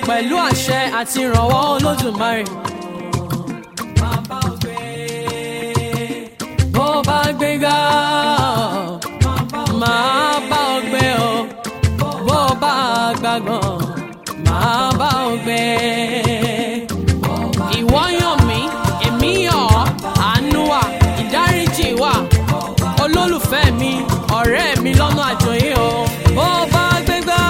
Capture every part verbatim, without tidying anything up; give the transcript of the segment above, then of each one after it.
pẹ̀lú àṣẹ àti ìrànwọ́ Olódùmarè. bó bá gbéga máa bá ọ gbé o, bó bá gbàgbọ́n máa bá ọ gbé. ìwọ yàn mí èmi yàn ọ́, àánú wà ìdáríjì wà, olólùfẹ́ mi ọ̀rẹ́ mi lọ́nà àjọyé o. bó bá gbégbá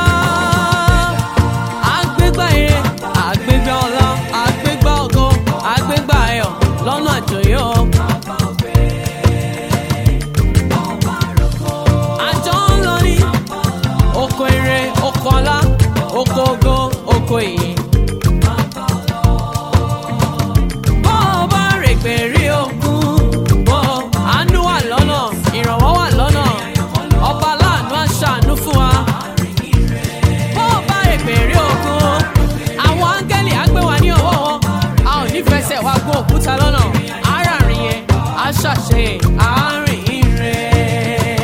àgbégbá ire àgbégbá ọlá àgbégbá ògo àgbégbá ayọ̀ lọ́nà àjọyé o. àjọ ń lọ ní oko ire oko ọlá oko ògo oko ìyìn. bó bá règbè rí ogun bó àánú wà lọ́nà ìrànwọ́ wà lọ́nà ọba láàánú àṣàánú fún wa. bó bá règbè rí ogun àwọn áńgẹ́lì á gbé wa ní ọwọ́ wọn, a ò ní fẹsẹ̀ wá gún òkúta lọ́nà aráàrin yẹn á ṣàṣe àárín rẹ̀.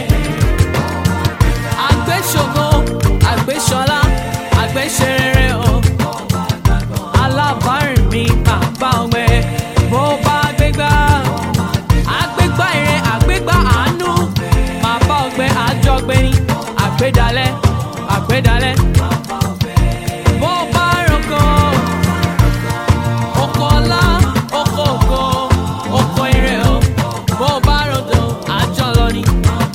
àgbéṣògo àgbéṣọlá àgbéṣerere o, alábàárìn mi bàbá ọgbẹ́. bó bá gbégbá àgbégbá ire àgbégbá àánú máa bá ọgbẹ́ àjọgbẹ́ni àgbédalẹ̀ àgbédalẹ̀. bó bá roko oko ọlá oko ògo oko ire o, bó bá rodo àjọ lọ ni.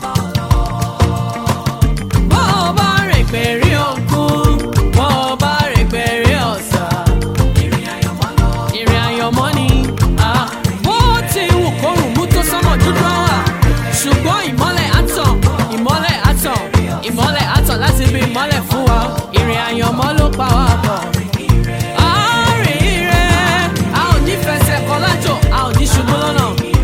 bó bá règbè rí òkun bó bá règbè rí ọ̀sà ìrìn àyànmọ́ ni. Ah, bó ti wù kórùn mú tó sánmọ̀ dúdú àwà, ṣùgbọ́n ìmọ́lẹ̀ àtàn ìmọ́lẹ̀ àtàn ìmọ́lẹ̀ àtàn láti bí ìmọ́lẹ̀ fún wa. ìrìn àyànmọ́ ló pa wá pọ̀. àárín rẹ̀ a ò ní fẹsẹ̀ kọ lájò, a ò ní ṣubú lọ́nà.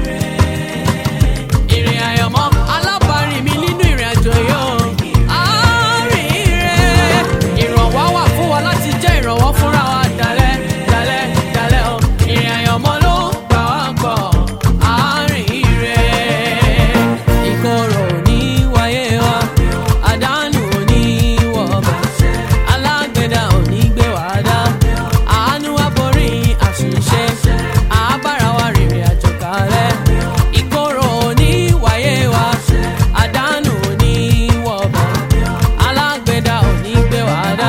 ìrìn àyànmọ́ alábàárìn mi nínú ìrìn àjò yìí o. àárín rẹ̀ ìrànwọ́ wà fún wa láti jẹ́ ìrànwọ́ fúnra wa dalẹ̀ dalẹ̀ dalẹ̀ o. ìrìn àyànmọ́ ló gbà wá pọ̀. àárín rẹ̀ ìkorò ní wáyé wa, àdánù ò ní wọ̀bẹ̀, alágbèdá ò ní gbé wá dá. àánú wá borí àṣìṣe, àbára wa rìnrìn àjò kalẹ̀. ìkorò ò ní wáyé wa, àdánù ò ní wọ̀bẹ̀, alágbèdá ò ní gbé wá dá.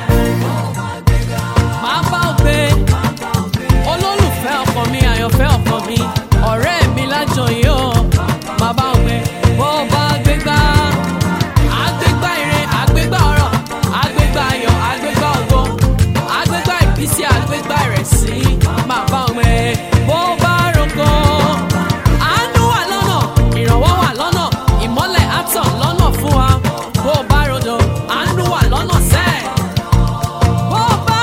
máa bá ọ gbé olólùfẹ́ ọkàn mi àyànfẹ́ ọkàn mi ọ̀rẹ́ mi lájọyé o. máa bá ọ gbé bó bá gbégbá àgbégbá ire àgbégbá ọrọ̀ àgbégbá ayọ̀ àgbégbá ògo àgbégbá ìbísí àgbégbá ìrẹsì. máa bá ọ gbé bó bá roko àánú wà lọ́nà ìrànwọ́ wà lọ́nà ìmọ́lẹ̀ àtàn lọ́nà fún wa. bó bá rodo àánú wà lọ́nà sẹ́ẹ̀. bó bá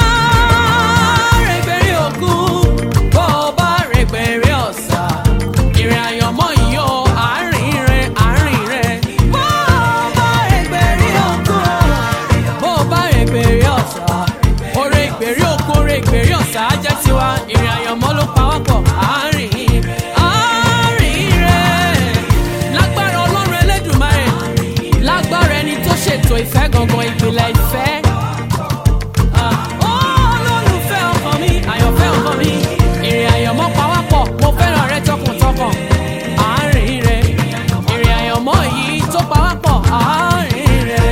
règbè rí òkun bó bá règbè rí ọ̀sà ìrìn àyànmọ́ yìí o. àárín rẹ̀ àárín rẹ̀ bó bá règbè rí òkun bó bá règbè rí ọ̀sà oore ìgbèrí òkun oore ìgbèrí ọ̀sà á jẹ́ tiwa. ìrìn àyànmọ́ ló pa wá pọ̀. àárín àárín rẹ̀ lágbára Ọlọ́run Elédùmarè, lágbára ẹni tó ṣètò ìfẹ́ gangan ìpìlẹ̀ ìfẹ́. Ah, olólùfẹ́ ọkàn mi àyànfẹ́ ọkàn mi ìrìn àyànmọ́ pa wá pọ̀. mo fẹ́ràn rẹ tọkàntọkàn. àárín rẹ̀ ìrìn àyànmọ́ yìí tó pa wá pọ̀. àárín rẹ̀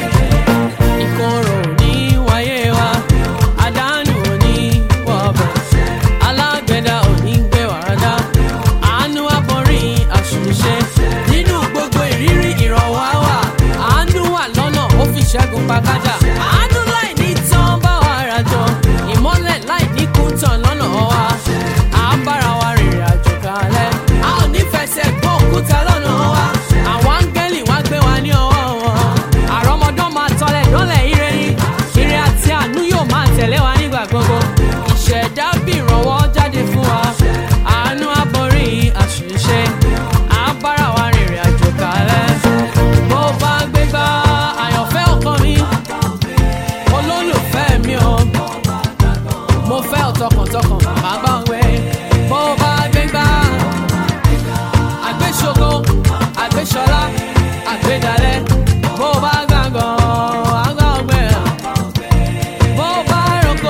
ìkorò ní wáyé wa, àdánù ò ní wọ̀bẹ̀, alágbèdá ò ní gbé wá dá. àánú wá borí àṣìṣe nínú gbogbo ìrírí ìrànwọ́ wà. àánú wà lọ́nà ó fi ṣẹ́gun pàkájà. àánú láì ní tán bá wa rajọ, ìmọ́lẹ̀ láì ní kún tán lọ́nà wa. à ń bára wa rìnrìn àjò kalẹ̀, a ò ní fẹsẹ̀ gbọ́ òkúta lọ́nà wa. àwọn áńgẹ́lì wá gbé wa ní ọwọ́ wọn. àrọ́mọdán máa tọ́lẹ̀ dọ́lẹ̀ ire ni, ire àti àánú yóò máa tẹ̀lé wa nígbà gbogbo. ìṣẹ̀dá bí ìrànwọ́ jáde fún wa. àánú á borí àṣìṣe, à ń bára wa rìnrìn àjò kalẹ̀. bó bá gbégbá àyànfẹ́ ọkàn mi olólùfẹ́ mi o, mo fẹ́ ọ tọkàntọkàn. máa bá ọ gbé bó bá gbégbá àgbéṣògo àgbéṣọlá àgbédalẹ̀. bó bá gbàngàn àgbà ọgbẹ́ bó bá roko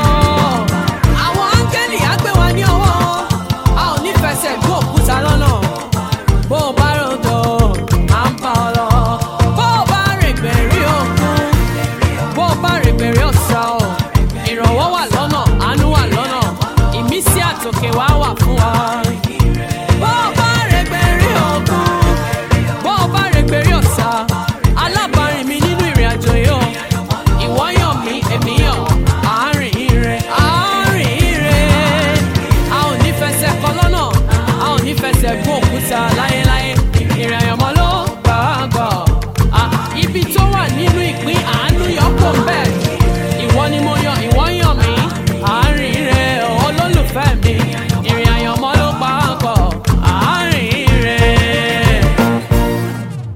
tòkè wá wà fún wa.